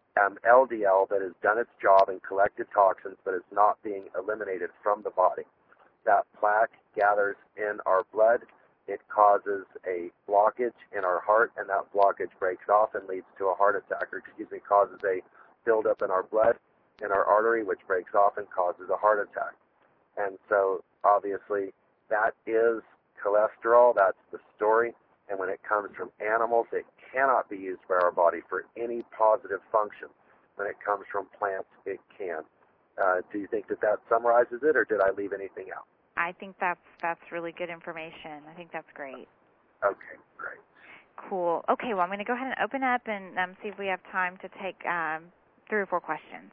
LDL that has done its job and collected toxins, but is not being eliminated from the body. That plaque gathers in our blood. It causes a blockage in our heart, and that blockage breaks off and leads to a heart attack, causes a buildup in our blood, in our artery, which breaks off and causes a heart attack. And so, obviously, that is cholesterol. That's the story. And when it comes from animals, it cannot be used by our body for any positive function. When it comes from plants, it can. Do you think that summarizes it, or did I leave anything out? I think that's really good information. I think that's great. Okay, great. Cool. Okay, well, I'm going to go ahead and open up and see if we have time to take 3 or 4 questions.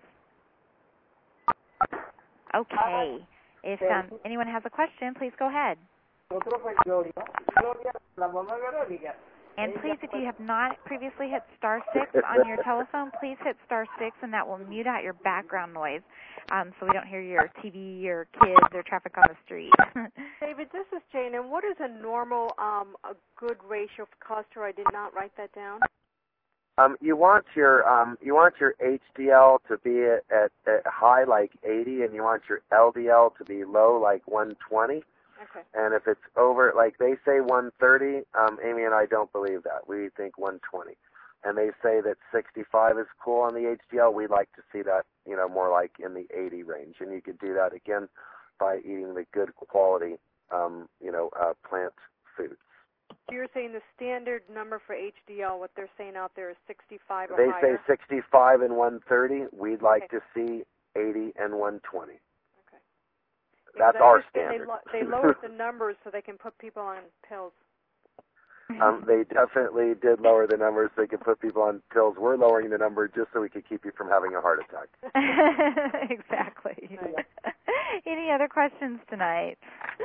Okay. If anyone has a question, please go ahead. Otro fue Gloria. Gloria, la mamá Verónica. And please, if you have not previously hit star 6 on your telephone, please hit star 6, and that will mute out your background noise so we don't hear your TV or kids or traffic on the street. David, this is Jane, and what is a normal, a good ratio for cholesterol? I did not write that down. You want your HDL to be at high, like 80, and you want your LDL to be low, like 120. Okay. And if it's over, like they say 130, Amy and I don't believe that. We think 120. And they say that 65 is cool on the HDL. We'd like to see that, more like in the 80 range. And you could do that, again, by eating the good quality, plant foods. So you're saying the standard number for HDL, what they're saying out there is 65 or higher? They say 65 and 130. We'd like to see 80 and 120. That's our standard. They lowered the numbers so they can put people on pills. They definitely did lower the numbers so they could put people on pills. We're lowering the number just so we could keep you from having a heart attack. Exactly. Any other questions tonight?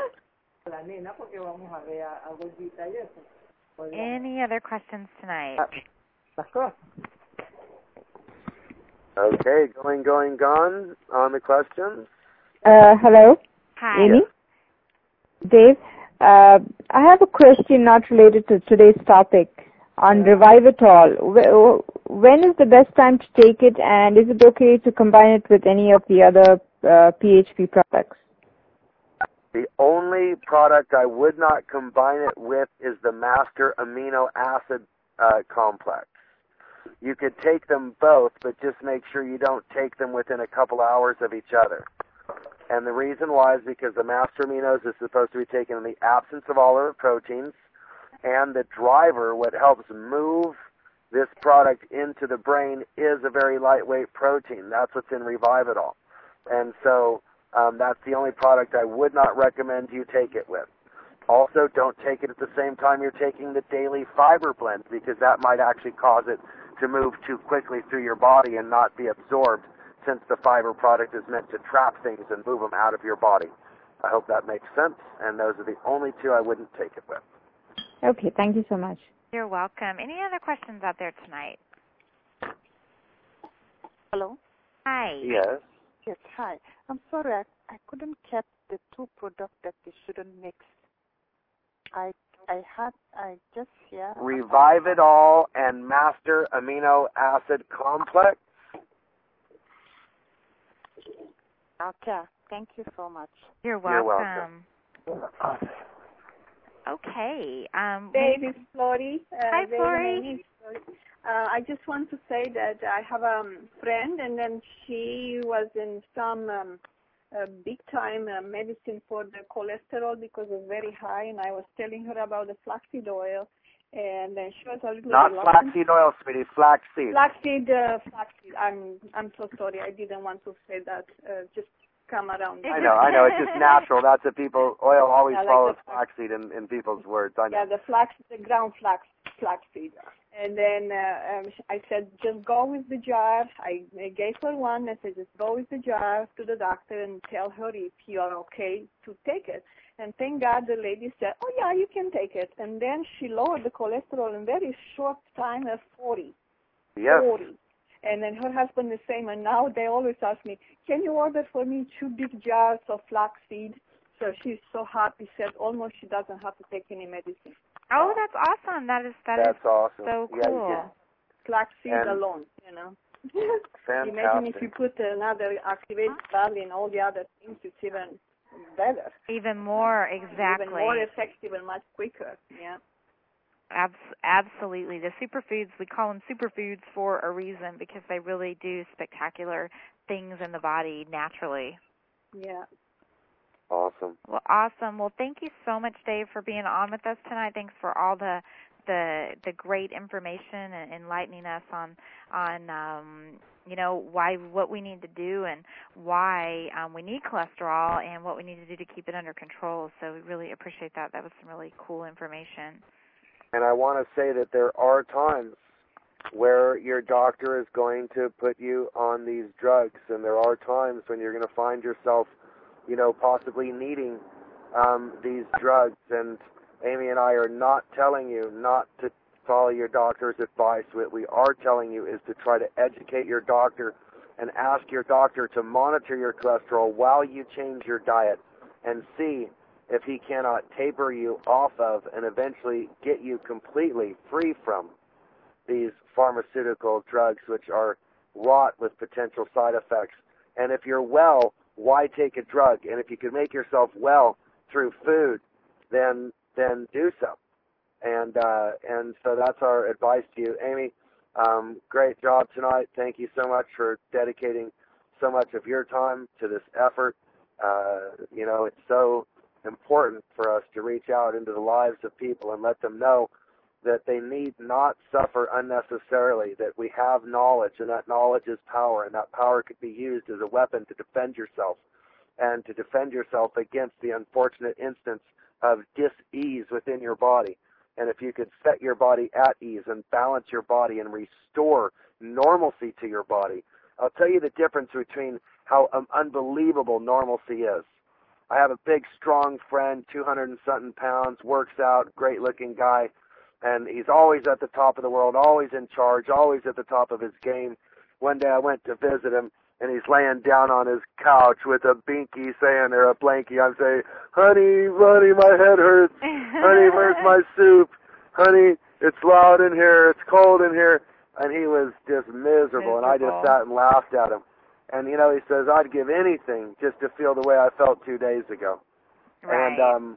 Any other questions tonight? Okay, gone on the questions. Hello. Hi. Amy? Dave? I have a question not related to today's topic on Revivitol. When is the best time to take it, and is it okay to combine it with any of the other PHP products? The only product I would not combine it with is the Master Amino Acid Complex. You could take them both, but just make sure you don't take them within a couple hours of each other. And the reason why is because the Master Aminos is supposed to be taken in the absence of all other proteins, and the driver, what helps move this product into the brain, is a very lightweight protein. That's what's in Revivitol. And so that's the only product I would not recommend you take it with. Also, don't take it at the same time you're taking the daily fiber blend, because that might actually cause it to move too quickly through your body and not be absorbed, since the fiber product is meant to trap things and move them out of your body. I hope that makes sense, and those are the only two I wouldn't take it with. Okay, thank you so much. You're welcome. Any other questions out there tonight? Hello? Hi. Yes. Yes, hi. I'm sorry, I couldn't catch the two products that they shouldn't mix. I just hear... Revivitol and Master Amino Acid Complex. Okay, thank you so much. You're welcome. You're welcome. Okay. Dave, it's Flori. Hi, Flori. I just want to say that I have a friend, and then she was in some big-time medicine for the cholesterol because it was very high, and I was telling her about the flaxseed oil, and then she was a little Not flaxseed oil, sweetie, flaxseed. Flaxseed. I'm so sorry. I didn't want to say that. Just come around. I know. It's just natural. That's what oil always follows the flaxseed in people's words. I know. Yeah, the ground flaxseed. And then I said, just go with the jar. I gave her one. I said, just go with the jar to the doctor and tell her if you are okay to take it. And thank God the lady said, oh, yeah, you can take it. And then she lowered the cholesterol in very short time at 40. Yes. 40. And then her husband the same. And now they always ask me, can you order for me 2 big jars of flaxseed? So she's so happy. Said almost she doesn't have to take any medicine. Oh, that's awesome. That's awesome. So cool. Yeah. Flaxseed alone, Fantastic. Imagine if you put another activated valley and all the other things, it's even better. Even more, exactly. Even more effective and much quicker, yeah. Absolutely. The superfoods, we call them superfoods for a reason, because they really do spectacular things in the body naturally. Yeah. Awesome. Well, awesome. Well, thank you so much, Dave, for being on with us tonight. Thanks for all the great information and enlightening us on what we need to do and why we need cholesterol and what we need to do to keep it under control. So we really appreciate that. That was some really cool information. And I want to say that there are times where your doctor is going to put you on these drugs, and there are times when you're going to find yourself, possibly needing these drugs. And Amy and I are not telling you not to follow your doctor's advice. What we are telling you is to try to educate your doctor and ask your doctor to monitor your cholesterol while you change your diet and see if he cannot taper you off of and eventually get you completely free from these pharmaceutical drugs which are wrought with potential side effects. And if you're well, why take a drug? And if you can make yourself well through food, then do so. And so that's our advice to you. Amy, great job tonight. Thank you so much for dedicating so much of your time to this effort. It's so important for us to reach out into the lives of people and let them know that they need not suffer unnecessarily, that we have knowledge, and that knowledge is power, and that power could be used as a weapon to defend yourself, and to defend yourself against the unfortunate instance of dis-ease within your body. And if you could set your body at ease and balance your body and restore normalcy to your body, I'll tell you the difference between how unbelievable normalcy is. I have a big, strong friend, 200 and something pounds, works out, great-looking guy, and he's always at the top of the world, always in charge, always at the top of his game. One day I went to visit him, and he's laying down on his couch with a binky saying, or a blankie. I'm saying, honey, my head hurts. Honey, where's my soup? Honey, it's loud in here. It's cold in here. And he was just miserable, and I just sat and laughed at him. And, he says, I'd give anything just to feel the way I felt 2 days ago. Right. And,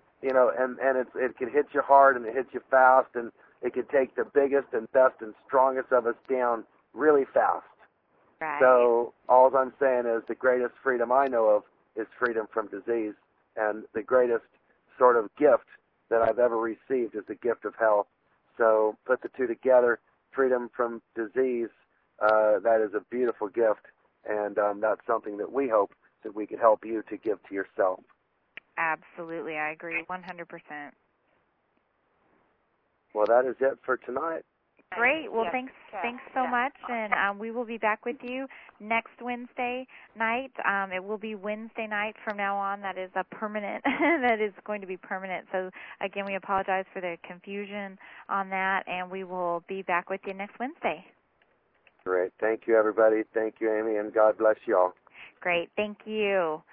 it can hit you hard, and it hits you fast, and it can take the biggest and best and strongest of us down really fast. Right. So all I'm saying is the greatest freedom I know of is freedom from disease, and the greatest sort of gift that I've ever received is the gift of health. So put the two together, freedom from disease, that is a beautiful gift, and that's something that we hope that we can help you to give to yourself. Absolutely, I agree 100%. Well, that is it for tonight. Great. Well, thanks so much, and we will be back with you next Wednesday night. It will be Wednesday night from now on. That is a permanent. That is going to be permanent. So again, we apologize for the confusion on that, and we will be back with you next Wednesday. Great. Thank you, everybody. Thank you, Amy, and God bless you all. Great. Thank you.